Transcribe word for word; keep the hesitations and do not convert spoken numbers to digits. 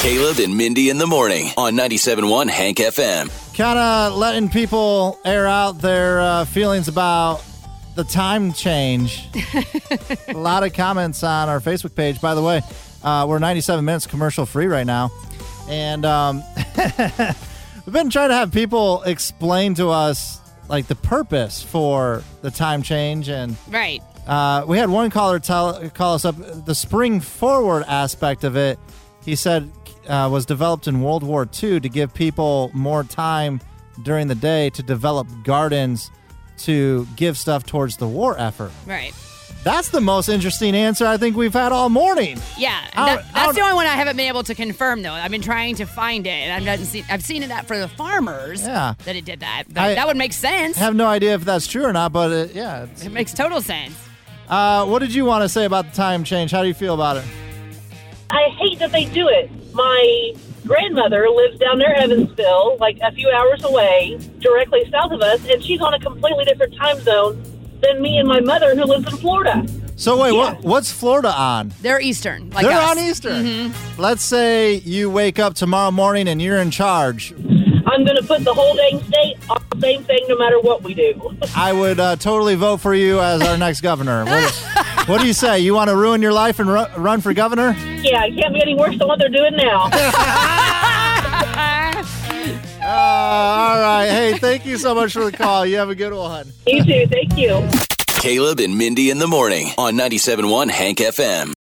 Caleb and Mindy in the morning on ninety-seven point one Hank F M. Kind of letting people air out their uh, feelings about the time change. A lot of comments on our Facebook page. By the way, uh, we're ninety-seven minutes commercial free right now. And um, we've been trying to have people explain to us like the purpose for the time change. And Right. uh, we had one caller tell call us up. The spring forward aspect of it, he said, uh, was developed in World War Two to give people more time during the day to develop gardens to give stuff towards the war effort. Right. That's the most interesting answer I think we've had all morning. Yeah, How- that, that's how- the only one I haven't been able to confirm, though. I've been trying to find it, and I've, not seen, I've seen it that for the farmers Yeah. that it did that. That, I- that would make sense. I have no idea if that's true or not, but it, yeah. It's, It makes total sense. uh, what did you want to say about the time change? How do you feel about it? I hate that they do it. My grandmother lives down near Evansville, like a few hours away, directly south of us, and she's on a completely different time zone than me and my mother who lives in Florida. So wait, Yeah. what, what's Florida on? They're Eastern, like They're us. on Eastern. Let's say you wake up tomorrow morning and you're in charge. I'm going to put the whole dang state on the same thing no matter what we do. I would uh, totally vote for you as our next governor. What, what do you say? You want to ruin your life and ru- run for governor? Yeah, it can't be any worse than what they're doing now. Uh, all right. Hey, thank you so much for the call. You have a good one. You too. Thank you. Caleb and Mindy in the morning on ninety-seven point one Hank F M.